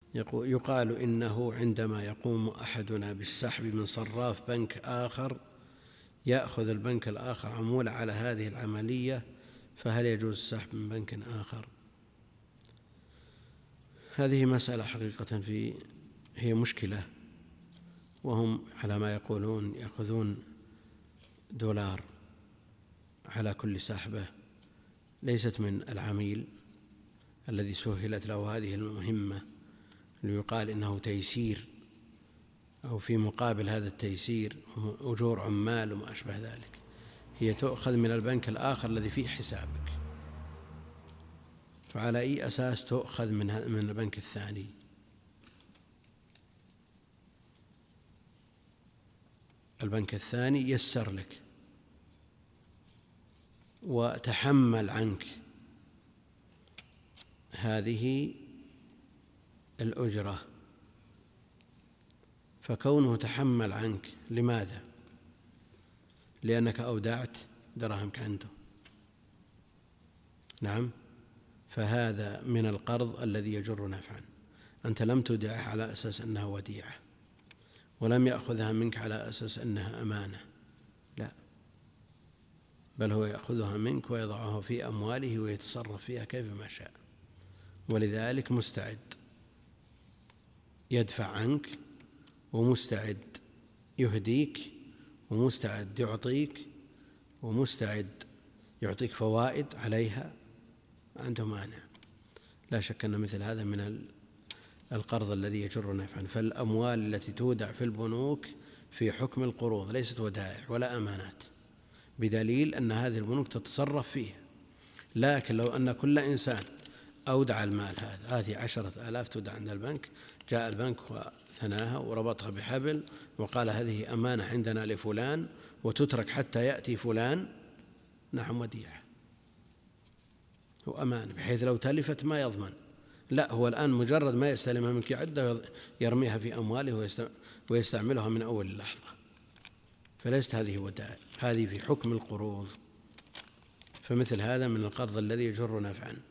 يقال إنه عندما يقوم أحدنا بالسحب من صراف بنك آخر يأخذ البنك الآخر عمولة على هذه العملية، فهل يجوز السحب من بنك آخر؟ هذه مسألة حقيقة هي مشكلة، وهم على ما يقولون يأخذون $1 على كل سحبة ليست من العميل الذي سهلت له هذه المهمة، ليقال إنه تيسير أو في مقابل هذا التيسير أجور عمال وما أشبه ذلك. هي تؤخذ من البنك الآخر الذي فيه حسابك، فعلى أي أساس تؤخذ من البنك الثاني؟ البنك الثاني يسر لك وتحمل عنك هذه الأجرة، فكونه تحمل عنك لماذا؟ لأنك أودعت دراهمك عنده. نعم، فهذا من القرض الذي يجر نفعا. أنت لم تودعه على أساس أنها وديعة، ولم يأخذها منك على أساس أنها أمانة، لا، بل هو يأخذها منك ويضعها في أمواله ويتصرف فيها كيفما شاء، ولذلك مستعد يدفع عنك، ومستعد يهديك، ومستعد يعطيك، ومستعد يعطيك فوائد عليها، ما عنده مانع. لا شك أن مثل هذا من القرض الذي يجر نفعا. فالأموال التي تودع في البنوك في حكم القروض، ليست ودائع ولا أمانات، بدليل أن هذه البنوك تتصرف فيه. لكن لو أن كل إنسان أودع المال هذه 10,000 تودع عند البنك، جاء البنك وثناها وربطها بحبل وقال هذه أمانة عندنا لفلان وتترك حتى يأتي فلان، نعم وديعة وأمانة، بحيث لو تلفت ما يضمن. لا، هو الآن مجرد ما يستلمها منك يعدها يرميها في أمواله ويستعملها من أول اللحظة، فليست هذه ودائع، هذه في حكم القروض. فمثل هذا من القرض الذي يجر نفعا.